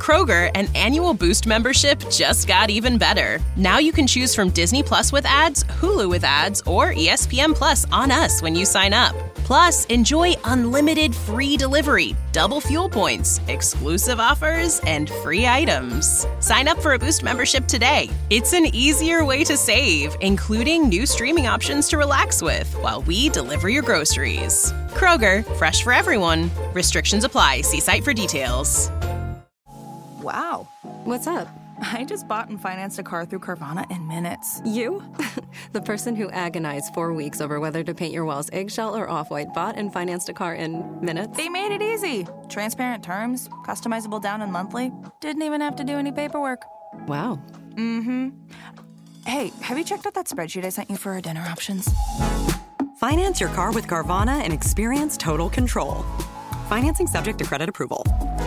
Kroger, an annual Boost membership just got even better. Now you can choose from Disney Plus with ads, Hulu with ads, or ESPN Plus on us when you sign up. Plus, enjoy unlimited free delivery, double fuel points, exclusive offers, and free items. Sign up for a Boost membership today. It's an easier way to save, including new streaming options to relax with while we deliver your groceries. Kroger, fresh for everyone. Restrictions apply. See site for details. Wow. What's up? I just bought and financed a car through Carvana in minutes. You? The person who agonized 4 weeks over whether to paint your walls eggshell or off-white bought and financed a car in minutes? They made it easy. Transparent terms, customizable down and monthly. Didn't even have to do any paperwork. Wow. Mm-hmm. Hey, have you checked out that spreadsheet I sent you for our dinner options? Finance your car with Carvana and experience total control. Financing subject to credit approval.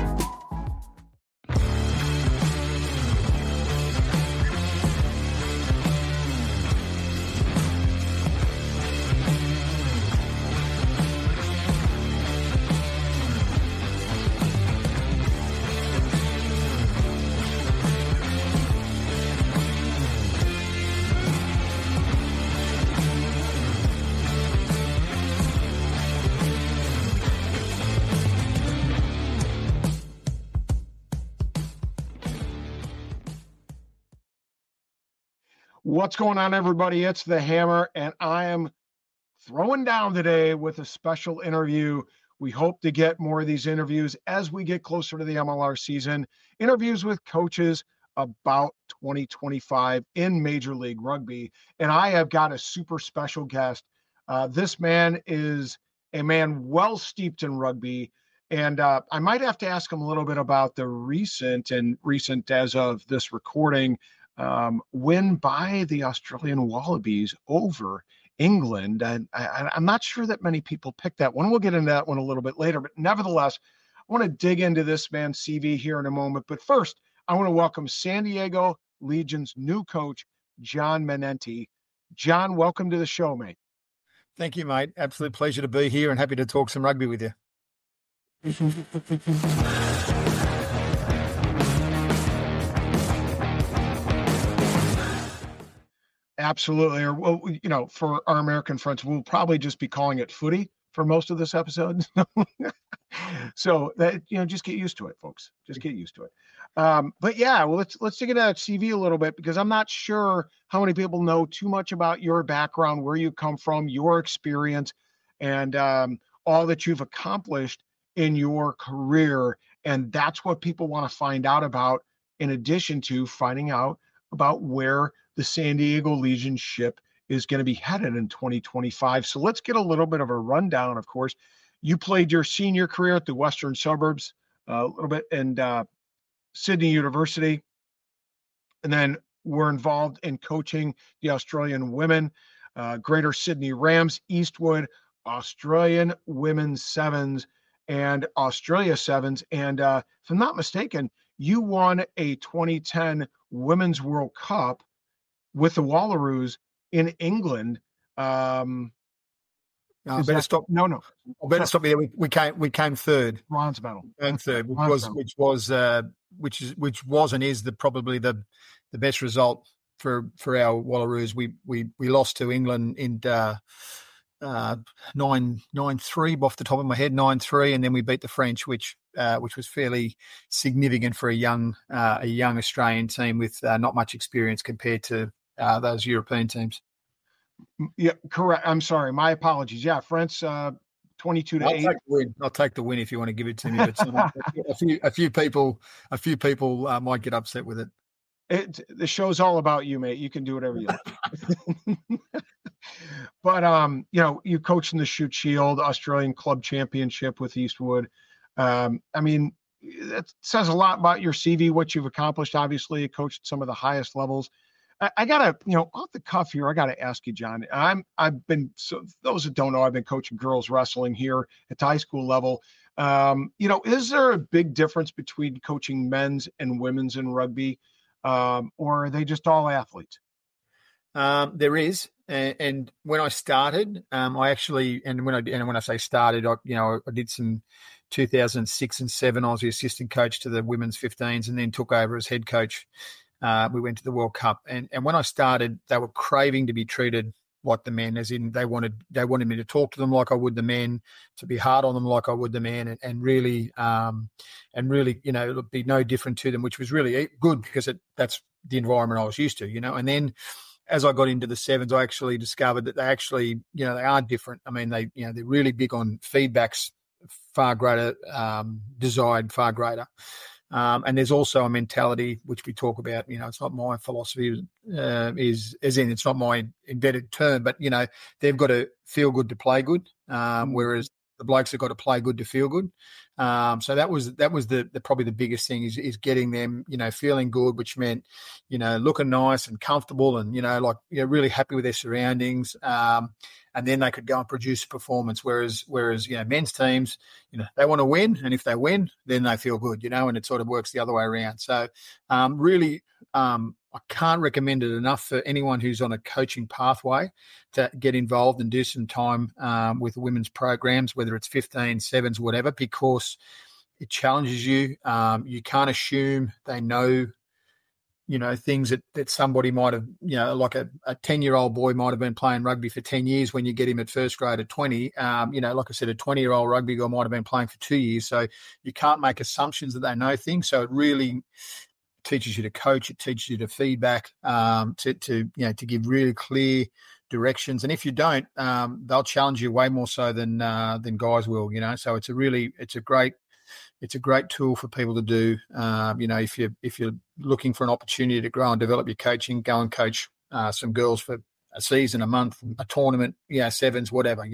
What's going on, everybody? It's the Hammer, and I am throwing down today with a special interview. We hope to get more of these interviews as we get closer to the MLR season. Interviews with coaches about 2025 in Major League Rugby. And I have got a super special guest. This man is a man well steeped in rugby. And I might have to ask him a little bit about the recent as of this recording, win by the Australian Wallabies over England. And I'm not sure that many people picked that one. We'll get into that one a little bit later, but nevertheless, I want to dig into this man's CV here in a moment. But first, I want to welcome San Diego Legion's new coach, John Manenti. John, welcome to the show, mate. Thank you, mate. Absolute pleasure to be here and happy to talk some rugby with you. Absolutely. Or, well, you know, for our American friends, we'll probably just be calling it footy for most of this episode. So that, you know, just get used to it, folks. Just get used to it. But yeah, well, let's dig into that CV a little bit, because I'm not sure how many people know too much about your background, where you come from, your experience, and all that you've accomplished in your career. And that's what people want to find out about, in addition to finding out about where the San Diego Legion ship is going to be headed in 2025. So let's get a little bit of a rundown. Of course, you played your senior career at the Western Suburbs, a little bit, and Sydney University, and then were involved in coaching the Australian women, Greater Sydney Rams, Eastwood, Australian Women's Sevens, and Australia Sevens. And if I'm not mistaken, you won a 2010 Women's World Cup with the Wallaroos in England. Better stop. No. Better stop there. We came third. Bronze medal. And third, which was and is probably the best result for our Wallaroos. We lost to England in 9-3 off the top of my head, 9-3, and then we beat the French, which was fairly significant for a young Australian team with not much experience compared to those European teams. Yeah, correct. I'm sorry. My apologies. Yeah, France 22-8. I'll take the win if you want to give it to me. But a few people might get upset with it. The show's all about you, mate. You can do whatever you like. But you know, you coached in the Shute Shield Australian Club Championship with Eastwood. I mean, that says a lot about your CV, what you've accomplished. Obviously, you coached at some of the highest levels. I gotta, you know, off the cuff here, I gotta ask you, John. So those that don't know, I've been coaching girls wrestling here at the high school level. You know, is there a big difference between coaching men's and women's in rugby, or are they just all athletes? There is, and when I started, I actually, and when I say started, I did some 2006 and 7. I was the assistant coach to the women's 15s, and then took over as head coach. We went to the World Cup, and when I started, they were craving to be treated like the men, as in they wanted me to talk to them like I would the men, to be hard on them like I would the men, and really, be no different to them, which was really good because that's the environment I was used to, And then as I got into the 7s, I actually discovered that they actually, they are different. I mean, they're really big on feedbacks, far greater, desired, far greater. And there's also a mentality which we talk about. It's not my philosophy, it's not my invented term, but they've got to feel good to play good, whereas the blokes have got to play good to feel good. So that was the probably the biggest thing is getting them, feeling good, which meant, looking nice and comfortable and, really happy with their surroundings. And then they could go and produce a performance. Whereas, men's teams, they want to win. And if they win, then they feel good, and it sort of works the other way around. So really, I can't recommend it enough for anyone who's on a coaching pathway to get involved and do some time with women's programs, whether it's 15, 7s, whatever, because it challenges you. You can't assume they know, things that somebody might have, like a 10-year-old boy might have been playing rugby for 10 years when you get him at first grade at 20. Like I said, a 20-year-old rugby guy might have been playing for 2 years. So you can't make assumptions that they know things. So it really teaches you to coach. It teaches you to feedback, to give really clear directions. And if you don't, they'll challenge you way more so than guys will. So it's a great tool for people to do. If you're looking for an opportunity to grow and develop your coaching, go and coach some girls for a season, a month, a tournament, 7s, whatever.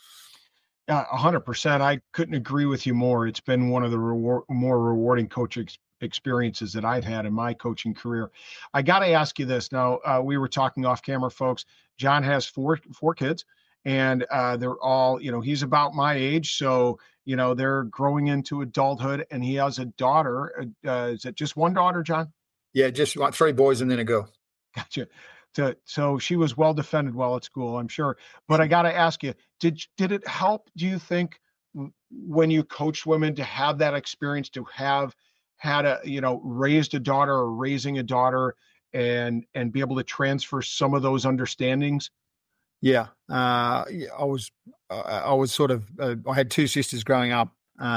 100%. I couldn't agree with you more. It's been one of the more rewarding coaching experiences that I've had in my coaching career. I got to ask you this. Now, we were talking off camera, folks. John has four kids, and they're all, he's about my age. So, they're growing into adulthood, and he has a daughter. Is it just one daughter, John? Yeah, just 3 boys and then a girl. Gotcha. So she was well defended while at school, I'm sure. But I got to ask you, did it help, do you think, when you coached women to have that experience, to have had raised a daughter or raising a daughter and be able to transfer some of those understandings? Yeah. I was sort of, I had 2 sisters growing up.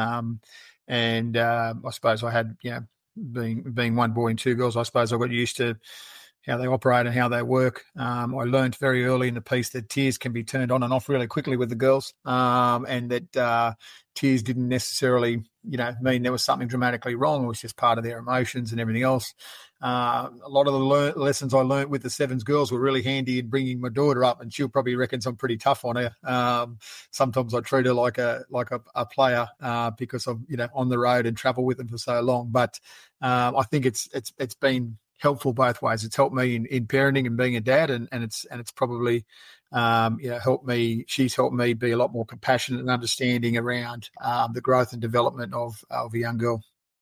And I suppose I had, being 1 boy and 2 girls, I suppose I got used to how they operate and how they work. I learned very early in the piece that tears can be turned on and off really quickly with the girls, and that tears didn't necessarily, mean there was something dramatically wrong. It was just part of their emotions and everything else. A lot of the lessons I learned with the 7s girls were really handy in bringing my daughter up, and she'll probably reckons I'm pretty tough on her. Sometimes I treat her like a player because I'm on the road and travel with them for so long. But I think it's been helpful both ways. It's helped me in parenting and being a dad, and it's probably helped me. She's helped me be a lot more compassionate and understanding around the growth and development of a young girl.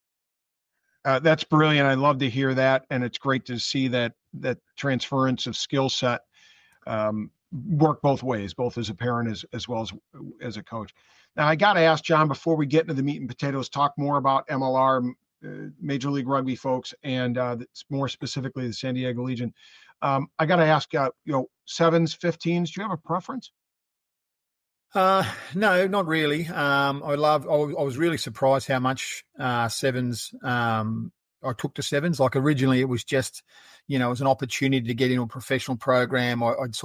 That's brilliant. I love to hear that, and it's great to see that transference of skill set work both ways, both as a parent as well as a coach. Now, I got to ask John, before we get into the meat and potatoes, talk more about MLR, Major League Rugby, folks, and more specifically the San Diego Legion. I got to ask, 7s, 15s, do you have a preference? No, not really. I was really surprised how much 7s I took to 7s. Like originally it was just, it was an opportunity to get into a professional program. I'd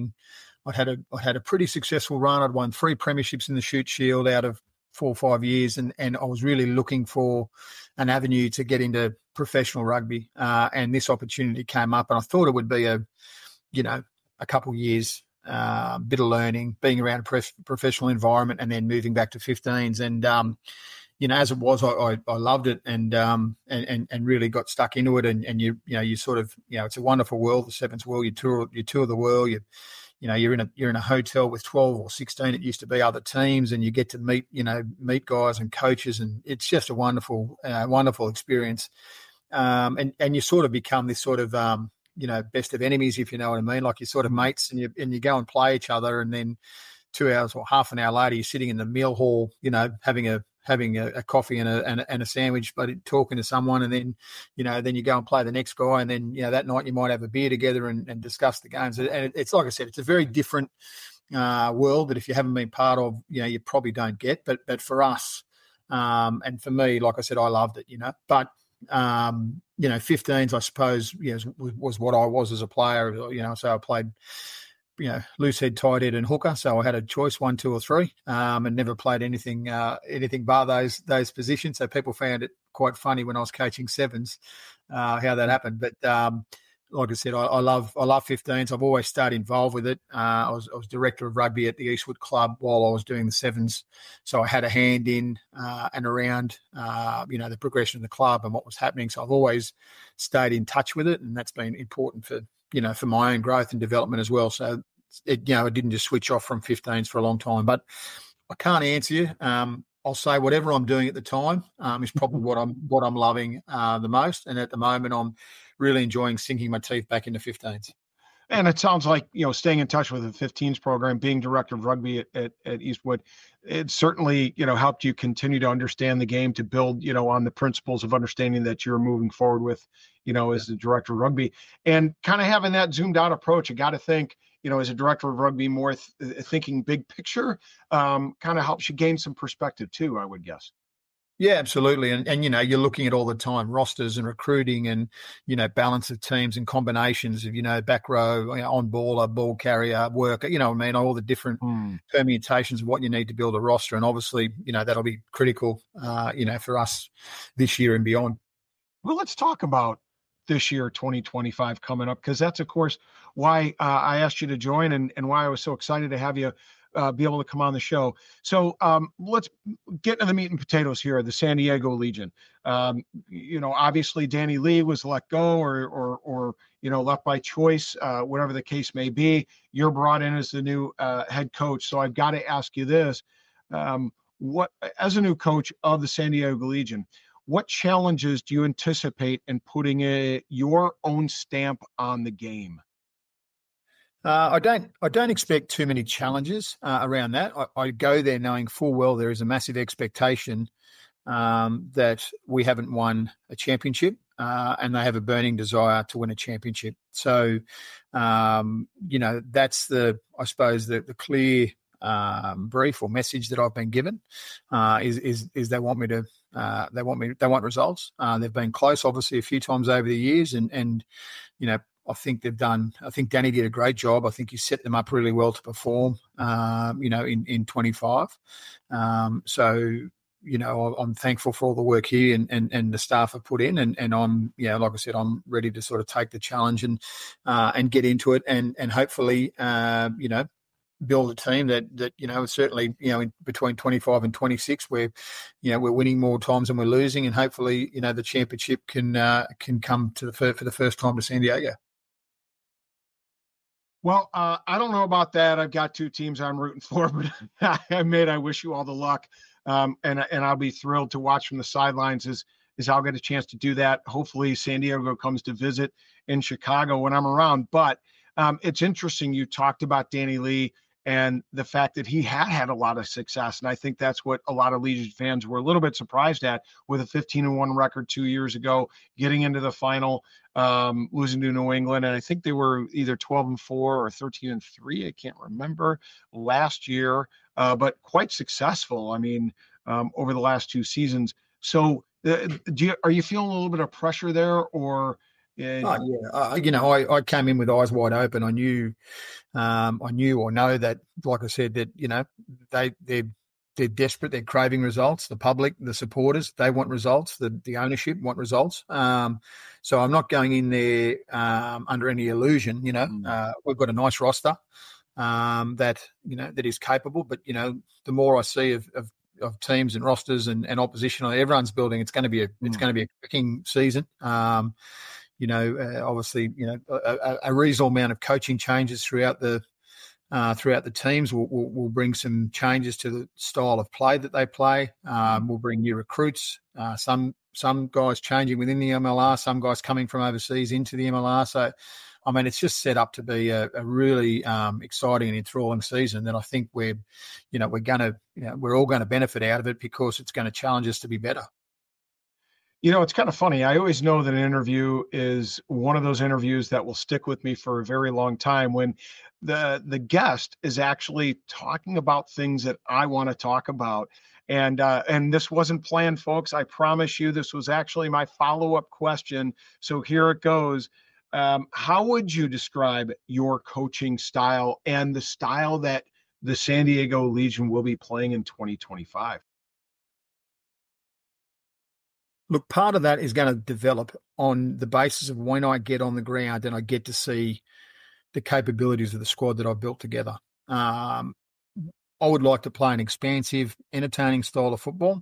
had a pretty successful run. I'd won 3 premierships in the Shute Shield out of 4 or 5 years, and I was really looking for an avenue to get into professional rugby, and this opportunity came up, and I thought it would be a couple of years, bit of learning, being around a professional environment, and then moving back to 15s. And as it was, I loved it, and really got stuck into it. And you sort of, it's a wonderful world, the 7s world. You tour the world. You're in a hotel with 12 or 16. It used to be other teams, and you get to meet guys and coaches, and it's just a wonderful experience. And you sort of become this sort of best of enemies, if you know what I mean. Like you're sort of mates, and you go and play each other, and then 2 hours or half an hour later, you're sitting in the meal hall, having a coffee and a sandwich, but talking to someone, and then you go and play the next guy, and then that night you might have a beer together and discuss the games. And it's like I said, it's a very different world that if you haven't been part of, you probably don't get. But for us, and for me, like I said, I loved it. But 15s, I suppose, was what I was as a player. So I played, loose head, tight head, and hooker. So I had a choice, 1, 2, or 3, and never played anything bar those positions. So people found it quite funny when I was coaching sevens, how that happened. But like I said, I love 15s. I've always stayed involved with it. I was director of rugby at the Eastwood Club while I was doing the sevens, so I had a hand in and around, the progression of the club and what was happening. So I've always stayed in touch with it, and that's been important for my own growth and development as well. So I didn't just switch off from 15s for a long time. But I can't answer you. I'll say whatever I'm doing at the time is probably what I'm loving the most. And at the moment, I'm really enjoying sinking my teeth back into 15s. And it sounds like, staying in touch with the 15s program, being director of rugby at Eastwood, it certainly, helped you continue to understand the game, to build, on the principles of understanding that you're moving forward with, as the director of rugby, and kind of having that zoomed out approach. You got to think, as a director of rugby, more thinking big picture, kind of helps you gain some perspective too, I would guess. Yeah, absolutely. And you're looking at all the time rosters and recruiting and, balance of teams and combinations of, back row, on baller, ball carrier, worker, all the different permutations of what you need to build a roster. And obviously, that'll be critical, for us this year and beyond. Well, let's talk about this year, 2025 coming up, because that's, of course, why I asked you to join and why I was so excited to have you be able to come on the show. So let's get into the meat and potatoes here, the San Diego Legion. Obviously Danny Lee was let go or left by choice, whatever the case may be. You're brought in as the new head coach. So I've got to ask you this, what, as a new coach of the San Diego Legion, what challenges do you anticipate in putting your own stamp on the game? I don't expect too many challenges around that. I go there knowing full well there is a massive expectation that we haven't won a championship, and they have a burning desire to win a championship. So, that's I suppose the clear brief or message that I've been given is they want me to they want results. They've been close, obviously, a few times over the years, and I think Danny did a great job. I think he set them up really well to perform, in 25. So, I'm thankful for all the work he and the staff have put in, and I'm, like I said, I'm ready to sort of take the challenge and get into it and hopefully, build a team that certainly, in between 25 and 26, where, we're winning more times than we're losing, and hopefully, the championship can come for the first time to San Diego. Well, I don't know about that. I've got 2 teams I'm rooting for, but I wish you all the luck. And I'll be thrilled to watch from the sidelines as I'll get a chance to do that. Hopefully San Diego comes to visit in Chicago when I'm around. But it's interesting. You talked about Danny Lee and the fact that he had a lot of success. And I think that's what a lot of Legion fans were a little bit surprised at, with a 15-1 record 2 years ago, getting into the final, losing to New England. And I think they were either 12-4 or 13-3. I can't remember last year, but quite successful. I mean, over the last 2 seasons. So are you feeling a little bit of pressure there, or? I came in with eyes wide open. I knew or know that, like I said, that, they're desperate. They're craving results. The public, the supporters, they want results. The ownership want results. So I'm not going in there under any illusion. We've got a nice roster that is capable. But the more I see of teams and rosters and opposition everyone's building, it's going to be a cracking season. Obviously, a reasonable amount of coaching changes throughout the throughout the teams. We'll bring some changes to the style of play that they play. We'll bring new recruits. Some guys changing within the MLR, some guys coming from overseas into the MLR. So, I mean, it's just set up to be a really exciting and enthralling season that I think we're all going to benefit out of it because it's going to challenge us to be better. It's kind of funny. I always know that an interview is one of those interviews that will stick with me for a very long time when the guest is actually talking about things that I want to talk about. And this wasn't planned, folks. I promise you, this was actually my follow-up question. So here it goes. How would you describe your coaching style and the style that the San Diego Legion will be playing in 2025? Look, part of that is going to develop on the basis of when I get on the ground and I get to see the capabilities of the squad that I've built together. I would like to play an expansive, entertaining style of football,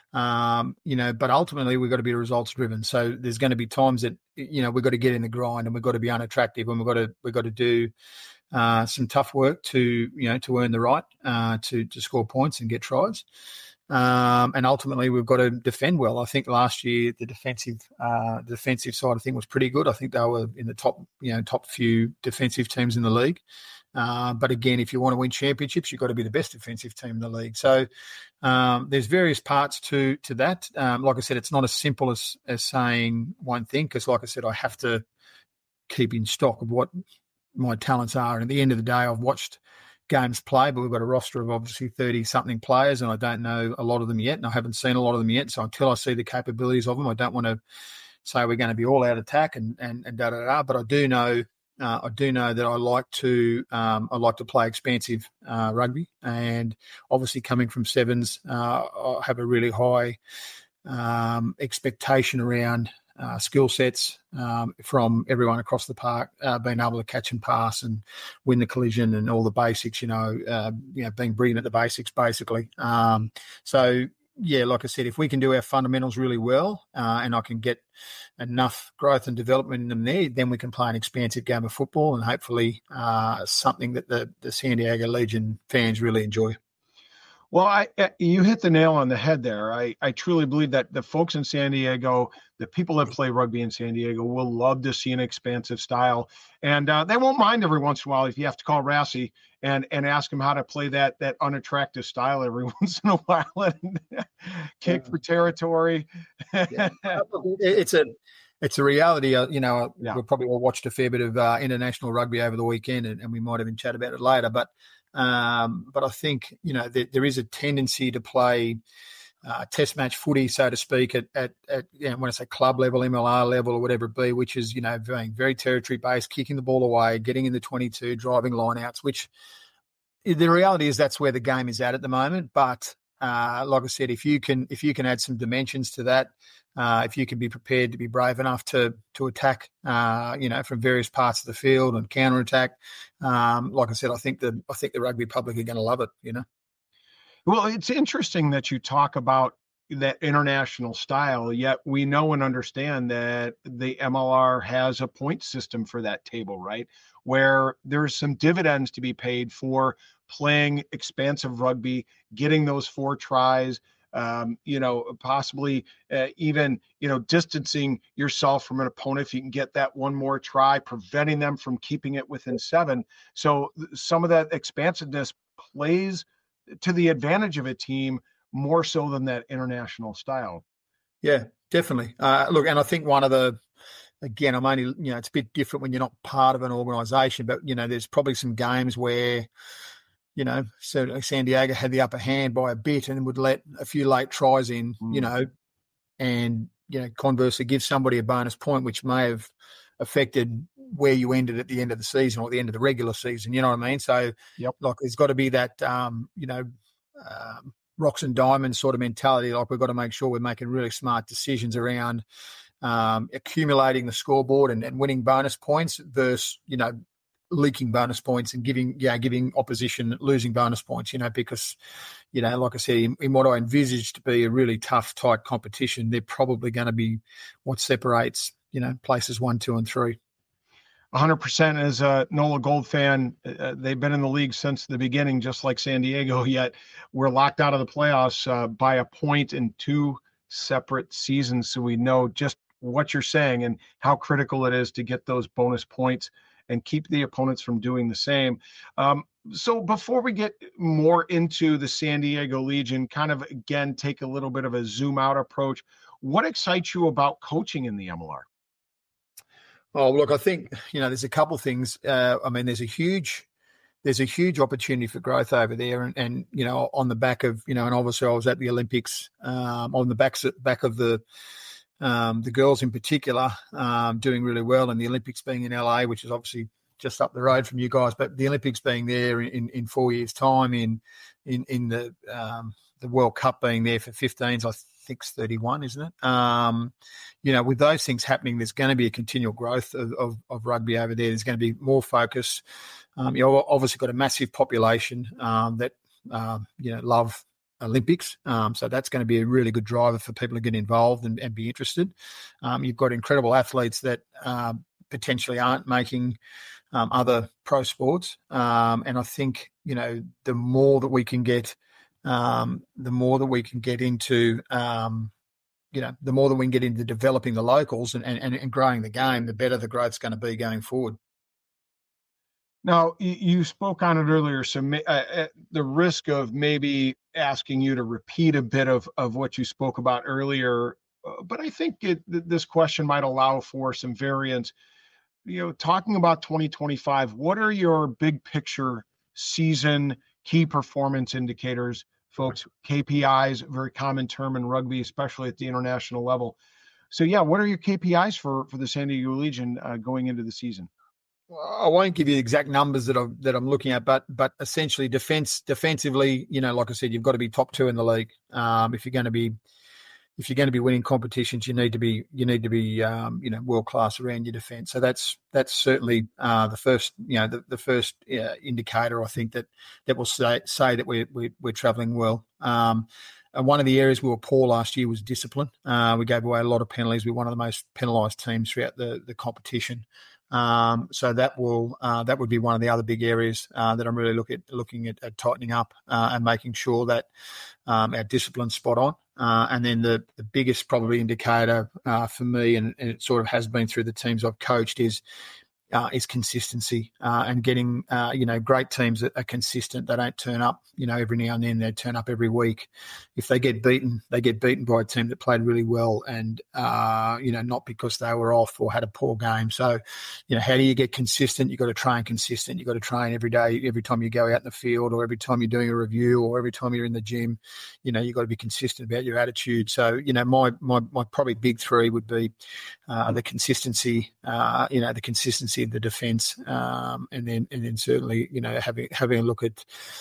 but ultimately we've got to be results driven. So there's going to be times that, we've got to get in the grind and we've got to be unattractive and we've got to do some tough work to earn the right to score points and get tries. And ultimately we've got to defend well. I think last year the defensive side of things was pretty good. I think they were in the top few defensive teams in the league. But again, if you want to win championships, you've got to be the best defensive team in the league. So there's various parts to that. Like I said, it's not as simple as saying one thing because, like I said, I have to keep in stock of what my talents are. And at the end of the day, I've watched games play, but we've got a roster of obviously 30-something players, and I don't know a lot of them yet, and I haven't seen a lot of them yet. So until I see the capabilities of them, I don't want to say we're going to be all out attack and da-da-da. But I do know that I like to play expansive rugby, and obviously coming from sevens, I have a really high expectation around skill sets from everyone across the park, being able to catch and pass and win the collision and all the basics. Being brilliant at the basics, basically. Like I said, if we can do our fundamentals really well and I can get enough growth and development in them there, then we can play an expansive game of football and hopefully something that the San Diego Legion fans really enjoy. Well, you hit the nail on the head there. I truly believe that the folks in San Diego, the people that play rugby in San Diego, will love to see an expansive style. And they won't mind every once in a while if you have to call Rassi and ask him how to play that unattractive style every once in a while and kick for territory. It's a reality. We probably all watched a fair bit of international rugby over the weekend, and we might even chat about it later. But I think, there is a tendency to play test match footy, so to speak, at when I say club level, MLR level, or whatever it be, which is, being very territory based, kicking the ball away, getting in the 22, driving lineouts, which the reality is that's where the game is at the moment. But like I said, if you can add some dimensions to that, if you can be prepared to be brave enough to attack, from various parts of the field and counterattack, like I said, I think the rugby public are going to love it. Well, it's interesting that you talk about that international style, yet we know and understand that the MLR has a point system for that table, right? Where there's some dividends to be paid for playing expansive rugby, getting those 4 tries, possibly even, distancing yourself from an opponent if you can get that one more try, preventing them from keeping it within 7. So some of that expansiveness plays to the advantage of a team more so than that international style. Yeah, definitely. Look, and I think one of the, again, I'm only, it's a bit different when you're not part of an organisation, but, there's probably some games where, certainly San Diego had the upper hand by a bit and would let a few late tries in, and, conversely give somebody a bonus point, which may have affected where you ended at the end of the season or at the end of the regular season. You know what I mean? So, like, there's got to be that, rocks and diamonds sort of mentality. Like, we've got to make sure we're making really smart decisions around accumulating the scoreboard and winning bonus points versus, leaking bonus points and giving opposition losing bonus points, because, like I said, in what I envisage to be a really tough, tight competition, they're probably going to be what separates, places 1, 2, and 3. 100% as a NOLA Gold fan. They've been in the league since the beginning, just like San Diego, yet we're locked out of the playoffs by a point in 2 separate seasons. So we know just what you're saying and how critical it is to get those bonus points and keep the opponents from doing the same. So before we get more into the San Diego Legion, kind of, again, take a little bit of a zoom out approach, what excites you about coaching in the MLR? Oh, look, I think, there's a couple of things. There's a huge opportunity for growth over there. And on the back of, and obviously I was at the Olympics, on the back of the girls in particular, doing really well, and the Olympics being in LA, which is obviously just up the road from you guys, but the Olympics being there in 4 years' time, in the World Cup being there for 15s, I think it's 31, isn't it? With those things happening, there's going to be a continual growth of rugby over there. There's going to be more focus. You've obviously got a massive population that love Olympics. So that's going to be a really good driver for people to get involved and be interested. You've got incredible athletes that potentially aren't making other pro sports. And I think, the more that we can get into, the more that we can get into developing the locals and growing the game, the better the growth's going to be going forward. Now, you spoke on it earlier, so the risk of maybe asking you to repeat a bit of what you spoke about earlier, but I think this question might allow for some variance. Talking about 2025, what are your big picture season key performance indicators, folks? KPIs, very common term in rugby, especially at the international level. So, what are your KPIs for the San Diego Legion going into the season? Well, I won't give you exact numbers that I'm looking at, but essentially defensively, like I said, you've got to be top 2 in the league. If you're going to be winning competitions, you need to be world class around your defence. So that's certainly the first the first indicator, I think, that will say that we're travelling well. And one of the areas we were poor last year was discipline. We gave away a lot of penalties. We're one of the most penalised teams throughout the competition. So that would be one of the other big areas that I'm really looking at tightening up and making sure that our discipline's spot on. And then the biggest probably indicator for me, and it sort of has been through the teams I've coached, is consistency and getting great teams that are consistent. They don't turn up every now and then. They turn up every week. If they get beaten by a team that played really well and not because they were off or had a poor game. So how do you get consistent? You've got to train consistent. You've got to train every day, every time you go out in the field, or every time you're doing a review, or every time you're in the gym. You've got to be consistent about your attitude. So my probably big 3 would be the consistency, the consistency of the defence, and then certainly having a look at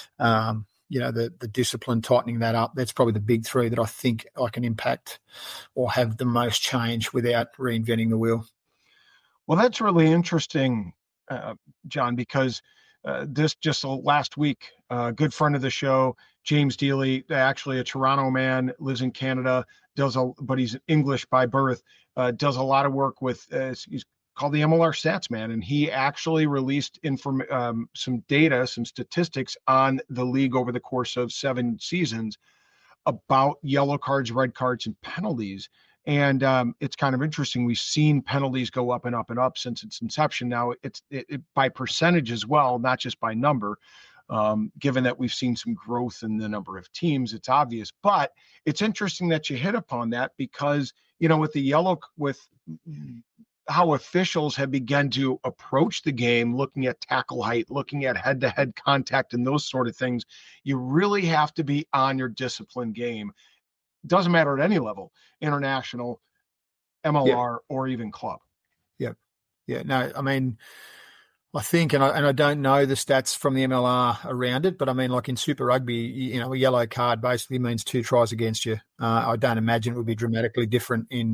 the discipline, tightening that up. That's probably the big 3 that I think I can impact or have the most change without reinventing the wheel. Well, that's really interesting, John, because this just last week, a good friend of the show, James Dealey, actually a Toronto man, lives in Canada, but he's English by birth, does a lot of work with, he's called the MLR Stats Man, and he actually released some data, some statistics on the league over the course of 7 seasons about yellow cards, red cards, and penalties. And it's kind of interesting. We've seen penalties go up and up and up since its inception. Now it's by percentage as well, not just by number. Given that we've seen some growth in the number of teams, it's obvious. But it's interesting that you hit upon that because, with how officials have begun to approach the game, looking at tackle height, looking at head-to-head contact and those sort of things, you really have to be on your discipline game. Doesn't matter at any level, international, MLR, or even club. Yeah. No, I mean, I think, and I don't know the stats from the MLR around it, but I mean, like in Super Rugby, a yellow card basically means 2 tries against you. I don't imagine it would be dramatically different in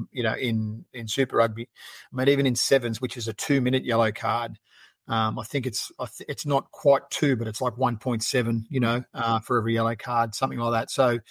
Super Rugby. I mean, even in sevens, which is a 2-minute yellow card, I think it's not quite 2, but it's like 1.7, for every yellow card, something like that. So,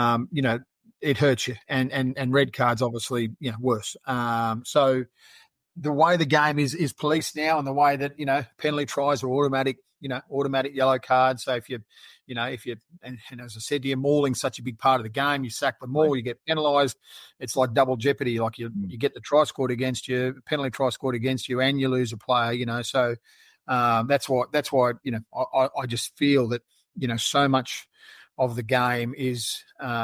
it hurts you, and red cards obviously, worse. So the way the game is policed now, and the way that, penalty tries are automatic yellow cards. So if you and as I said to you, mauling's such a big part of the game. You sack the maul, you get penalised. It's like double jeopardy. Like you get the try scored against you, penalty try scored against you, and you lose a player. So that's why I just feel that so much of the game is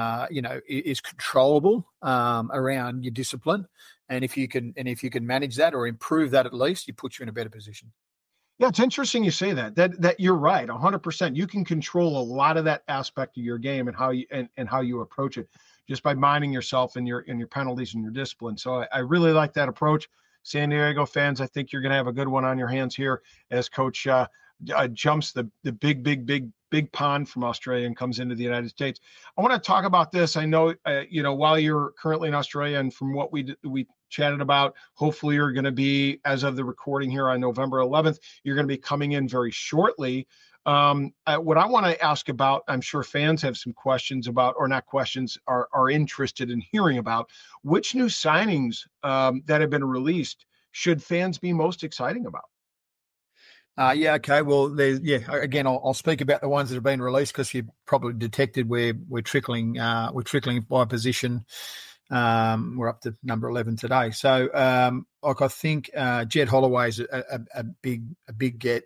controllable around your discipline. And if you can manage that or improve that, at least, it puts you in a better position. Yeah, it's interesting you say that you're right, 100%. You can control a lot of that aspect of your game and how you approach it just by minding yourself and your penalties and your discipline. So I really like that approach. San Diego fans, I think you're going to have a good one on your hands here as Coach jumps the big pond from Australia and comes into the United States. I want to talk about this. I know, while you're currently in Australia, and from what we chatted about, hopefully you're going to be, as of the recording here on November 11th, you're going to be coming in very shortly. What I want to ask about, I'm sure fans have some questions about, or not questions, are interested in hearing about, which new signings that have been released should fans be most exciting about? Okay. Well, again, I'll speak about the ones that have been released, because you probably detected we're trickling by position. We're up to number 11 today. So, I think Jed Holloway's a big get.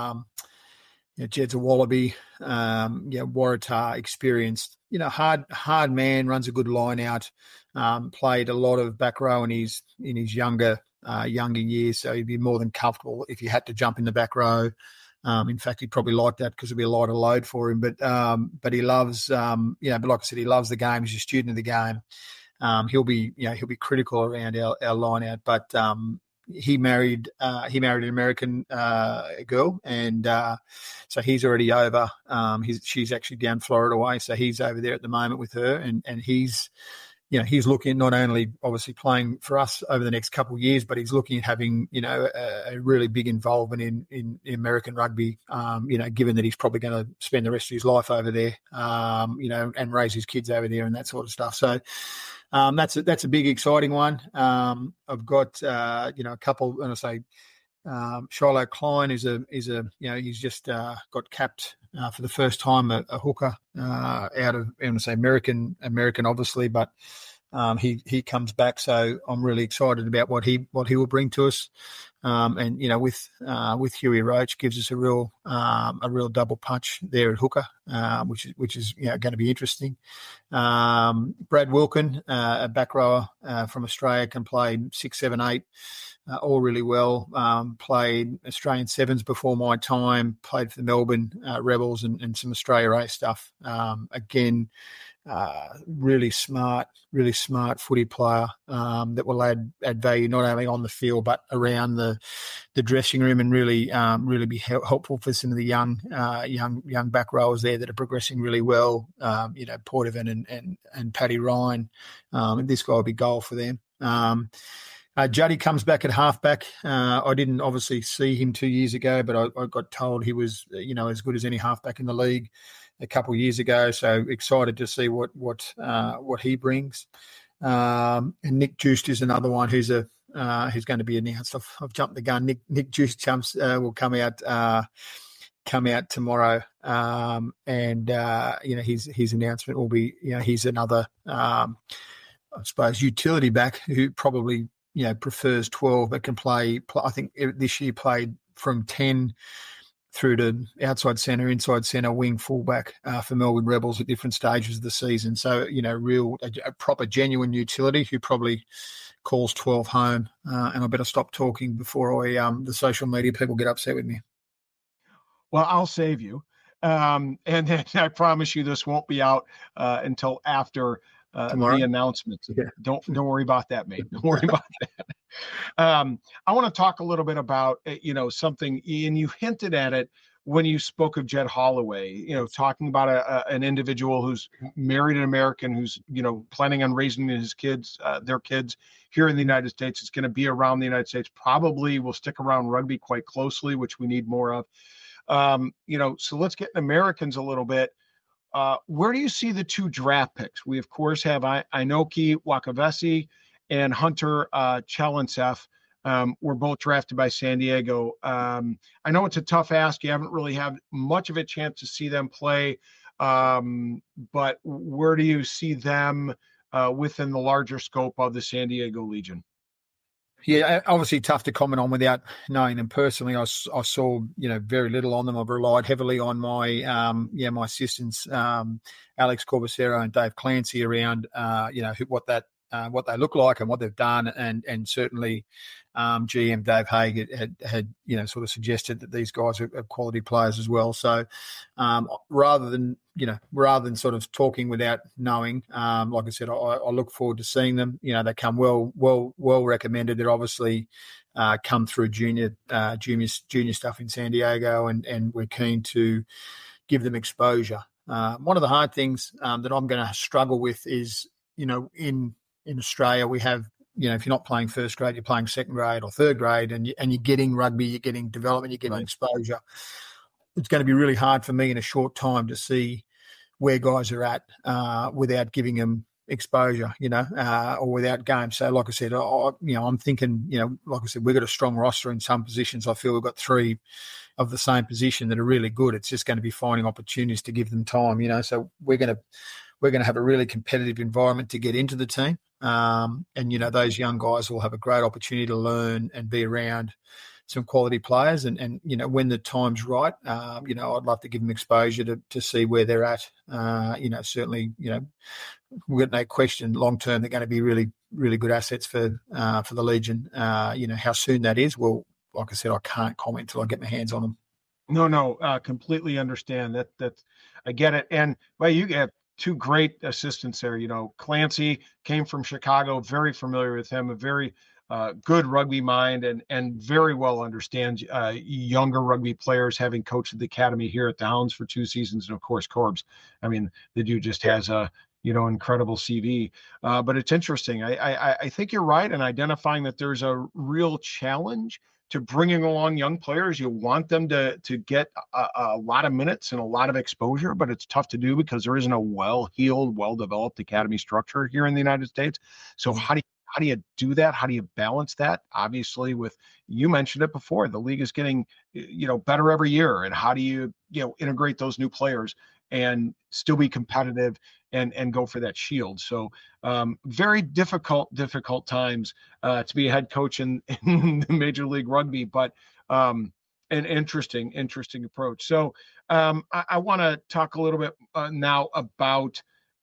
Jed's a Wallaby, Waratah experienced, hard man, runs a good line out, played a lot of back row in his younger years, so he'd be more than comfortable if he had to jump in the back row. In fact, he'd probably like that because it'd be a lighter load for him. But he loves, but like I said, he loves the game. He's a student of the game. He'll be critical around our line out. But he married an American girl, and so he's already over. She's actually down Florida way, so he's over there at the moment with her, and he's looking not only obviously playing for us over the next couple of years, but he's looking at having, a really big involvement in American rugby, given that he's probably going to spend the rest of his life over there, and raise his kids over there and that sort of stuff. So that's a big, exciting one. I've got, a couple, and I say, Shiloh Klein is he's just got capped for the first time a hooker out of, I'm going to say American obviously, but he comes back, so I'm really excited about what he will bring to us. And with Huey Roach gives us a real double punch there at hooker, which is going to be interesting. Brad Wilkin, a back rower from Australia, can play 6, 7, 8. All really well. Played Australian Sevens before my time. Played for the Melbourne Rebels and some Australia A stuff. Again, really smart footy player that will add value not only on the field but around the dressing room, and really be helpful for some of the young back rowers there that are progressing really well. Portavan and Paddy Ryan. And this guy will be goal for them. Juddy comes back at halfback. I didn't obviously see him 2 years ago, but I got told he was, as good as any halfback in the league a couple of years ago. So excited to see what he brings. And Nick Juiced is another one who's going to be announced. I've jumped the gun. Nick Juiced will come out tomorrow. His announcement will be, he's another, I suppose, utility back who probably, prefers 12, but can play. I think this year played from 10 through to outside centre, inside centre, wing, fullback for Melbourne Rebels at different stages of the season. So, a proper genuine utility who probably calls 12 home. And I better stop talking before the social media people get upset with me. Well, I'll save you. And then I promise you this won't be out until after the announcements. Yeah. Don't worry about that, mate. Don't worry about that. I want to talk a little bit about, something, and you hinted at it when you spoke of Jed Holloway, talking about an individual who's married an American, who's, planning on raising his kids, their kids here in the United States. It's going to be around the United States, probably will stick around rugby quite closely, which we need more of. So let's get in Americans a little bit. Where do you see the two draft picks? We, of course, have Inoki Wakavesi and Hunter Chalansef. were both drafted by San Diego. I know it's a tough ask. You haven't really had much of a chance to see them play, but where do you see them within the larger scope of the San Diego Legion? Yeah, obviously tough to comment on without knowing them personally. I saw, very little on them. I've relied heavily on my my assistants, Alex Corbacero and Dave Clancy, around what they look like and what they've done, and certainly GM Dave Haig had sort of suggested that these guys are quality players as well. So rather than sort of talking without knowing, like I said, I look forward to seeing them. They come well recommended. They're obviously come through junior stuff in San Diego, and we're keen to give them exposure. One of the hard things that I'm going to struggle with is, in Australia, we have, if you're not playing first grade, you're playing second grade or third grade, and you're getting rugby, you're getting development, you're getting exposure. It's going to be really hard for me in a short time to see where guys are at without giving them exposure, or without games. So, like I said, I'm thinking, like I said, we've got a strong roster in some positions. I feel we've got three of the same position that are really good. It's just going to be finding opportunities to give them time, So we're going to have a really competitive environment to get into the team. And those young guys will have a great opportunity to learn and be around some quality players. And when the time's right, I'd love to give them exposure to see where they're at. Certainly, we've got no question long term they're going to be really, really good assets for the Legion. How soon that is, well, like I said, I can't comment until I get my hands on them. No, completely understand that. I get it. And well, you have two great assistants there. Clancy came from Chicago, very familiar with him, a very good rugby mind, and very well understands younger rugby players, having coached at the academy here at the Hounds for 2 seasons. And of course, Corbs. I mean, the dude just has a, incredible CV. But it's interesting. I think you're right in identifying that there's a real challenge to bringing along young players. You want them to get a lot of minutes and a lot of exposure, but it's tough to do because there isn't a well-heeled, well-developed academy structure here in the United States. So how do you do that? How do you balance that? Obviously, you mentioned it before, the league is getting, better every year. And how do you, integrate those new players and still be competitive and go for that shield? So very difficult times to be a head coach in the Major League Rugby, but an interesting approach. So I want to talk a little bit now about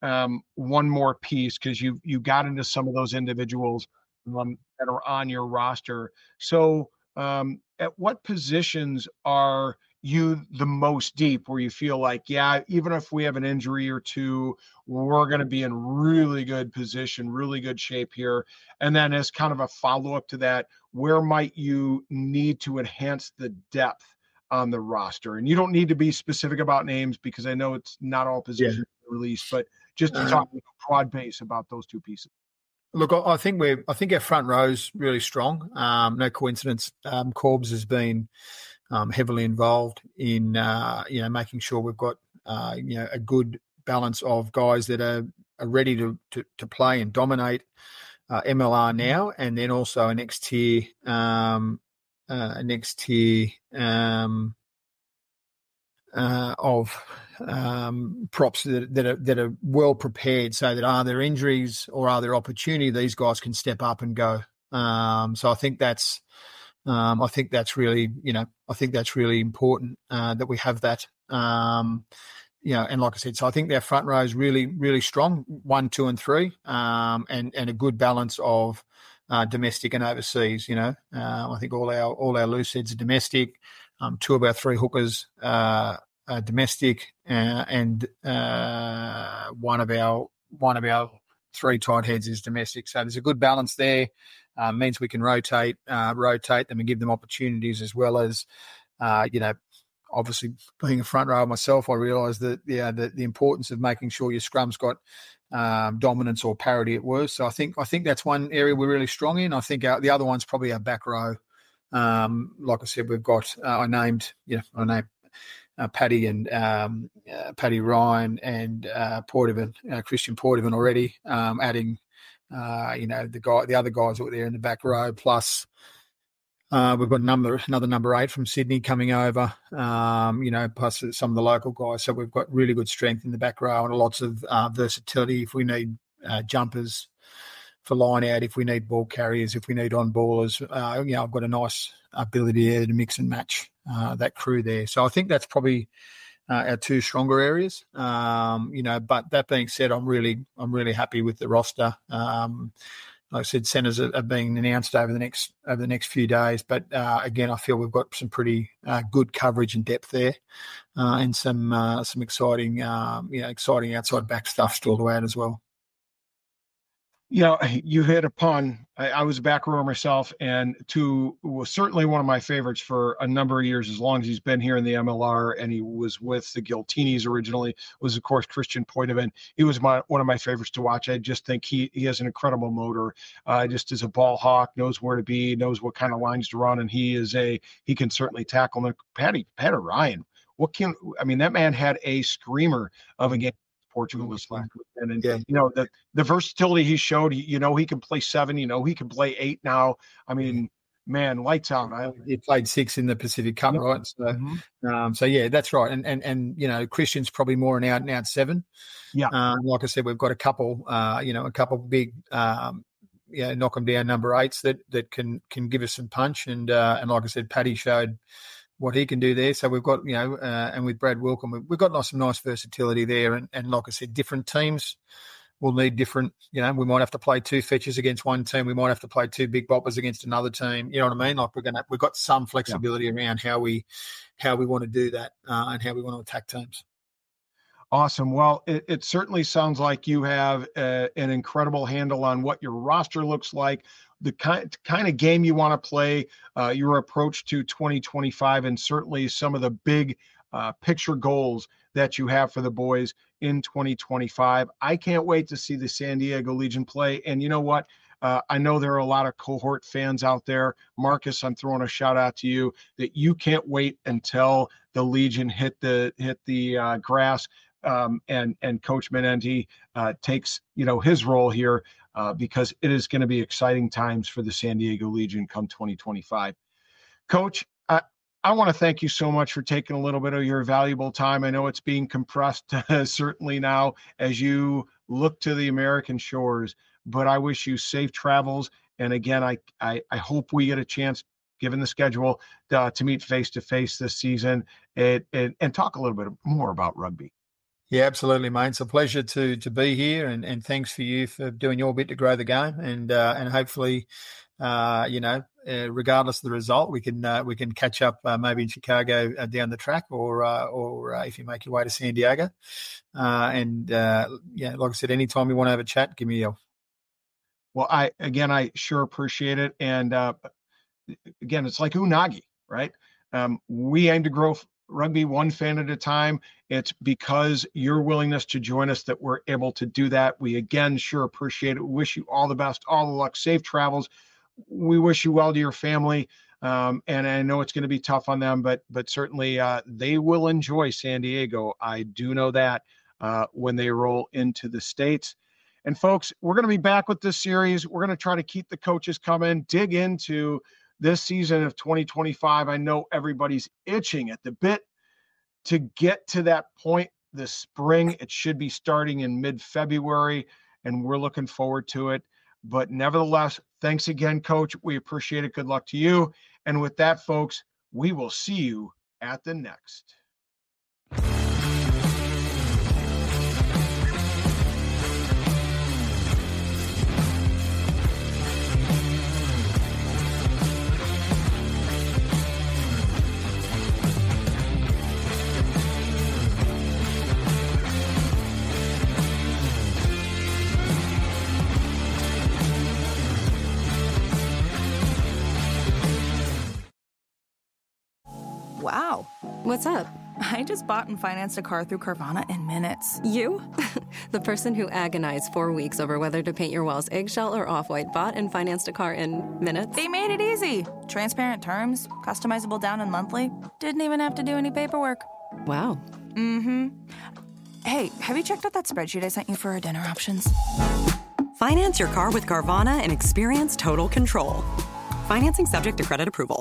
one more piece, because you got into some of those individuals that are on your roster. So at what positions are you the most deep, where you feel like, yeah, even if we have an injury or two, we're going to be in really good position, really good shape here? And then as kind of a follow-up to that, where might you need to enhance the depth on the roster? And you don't need to be specific about names, because I know it's not all positions released, but just to talk broad base about those two pieces. Look, I think our front row's really strong. No coincidence. Corbs has been heavily involved in making sure we've got a good balance of guys that are ready to play and dominate MLR now, and then also a next tier of props that are well prepared, so that are there injuries or are there opportunity, these guys can step up and go. So I think that's really important that we have that. And like I said, so I think their front row is really, really strong, 1, 2, and 3, and a good balance of domestic and overseas. I think all our loose heads are domestic. 2 of our 3 hookers are domestic, and one of our 3 tight heads is domestic. So there's a good balance there. Means we can rotate them and give them opportunities, as well as, obviously being a front row myself, I realise that the importance of making sure your scrum's got dominance or parity at worst. So I think that's one area we're really strong in. I think the other one's probably our back row. Like I said, we've got I named Paddy and Paddy Ryan and Portivan, Christian Portivan already, adding the other guys that were there in the back row, plus We've got another number 8 from Sydney coming over, plus some of the local guys. So we've got really good strength in the back row and lots of versatility if we need jumpers for line out, if we need ball carriers, if we need on ballers. I've got a nice ability there to mix and match that crew there. So I think that's probably our 2 stronger areas. But that being said, I'm really happy with the roster. Like I said, centres are being announced over the next few days. But again, I feel we've got some pretty good coverage and depth there, and some exciting outside back stuff still to add as well. You hit upon, I was a back rower myself, and was certainly one of my favorites for a number of years, as long as he's been here in the MLR, and he was with the Giltinis originally, was, of course, Christian Poitevin. He was one of my favorites to watch. I just think he has an incredible motor, just as a ball hawk, knows where to be, knows what kind of lines to run, and he can certainly tackle. And Paddy Ryan, that man had a screamer of a game. Portugal was last weekend. And the versatility he showed, he can play 7, he can play 8 now. I mean, man, lights out. He played 6 in the Pacific Cup, right? So, that's right. And Christian's probably more an out and out 7. Yeah. Like I said, we've got a couple big, knock them down number 8s that can give us some punch. And like I said, Paddy showed what he can do there. So we've got, and with Brad Wilkin, we've got some nice versatility there. And like I said, different teams will need different, we might have to play 2 fetchers against one team. We might have to play 2 big boppers against another team. You know what I mean? Like we've got some flexibility around how we want to do that and how we want to attack teams. Awesome. Well, it certainly sounds like you have an incredible handle on what your roster looks like, the kind of game you want to play, your approach to 2025, and certainly some of the big picture goals that you have for the boys in 2025. I can't wait to see the San Diego Legion play. And you know what? I know there are a lot of cohort fans out there. Marcus, I'm throwing a shout out to you that you can't wait until the Legion hit the grass. And Coach Menenti takes, his role here because it is going to be exciting times for the San Diego Legion come 2025. Coach, I want to thank you so much for taking a little bit of your valuable time. I know it's being compressed certainly now as you look to the American shores, but I wish you safe travels. And again, I hope we get a chance, given the schedule, to meet face-to-face this season and talk a little bit more about rugby. Yeah, absolutely, mate. It's a pleasure to be here, and thanks for you for doing your bit to grow the game, and hopefully, regardless of the result, we can catch up maybe in Chicago down the track, or if you make your way to San Diego, like I said, anytime you want to have a chat, give me a yell. Well, I sure appreciate it, and again, it's like Unagi, right? We aim to grow rugby one fan at a time. It's because your willingness to join us that we're able to do that. We again sure appreciate it. We wish you all the best, all the luck, safe travels. We wish you well to your family. And I know it's going to be tough on them, but certainly they will enjoy San Diego. I do know that when they roll into the States. And folks, we're going to be back with this series. We're going to try to keep the coaches coming, dig into this season of 2025. I know everybody's itching at the bit to get to that point this spring. It should be starting in mid-February, and we're looking forward to it. But nevertheless, thanks again, Coach. We appreciate it. Good luck to you. And with that, folks, we will see you at the next. Wow. What's up? I just bought and financed a car through Carvana in minutes. You? The person who agonized 4 weeks over whether to paint your walls eggshell or off-white bought and financed a car in minutes? They made it easy. Transparent terms, customizable down and monthly. Didn't even have to do any paperwork. Wow. Mm-hmm. Hey, have you checked out that spreadsheet I sent you for our dinner options? Finance your car with Carvana and experience total control. Financing subject to credit approval.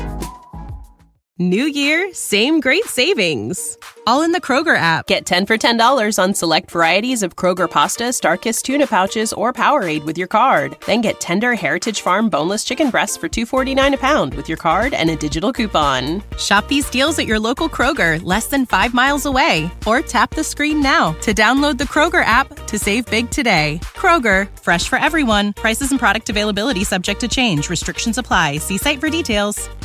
New year, same great savings. All in the Kroger app. Get 10 for $10 on select varieties of Kroger pasta, Starkist tuna pouches, or Powerade with your card. Then get tender Heritage Farm boneless chicken breasts for $2.49 a pound with your card and a digital coupon. Shop these deals at your local Kroger, less than 5 miles away. Or tap the screen now to download the Kroger app to save big today. Kroger, fresh for everyone. Prices and product availability subject to change. Restrictions apply. See site for details.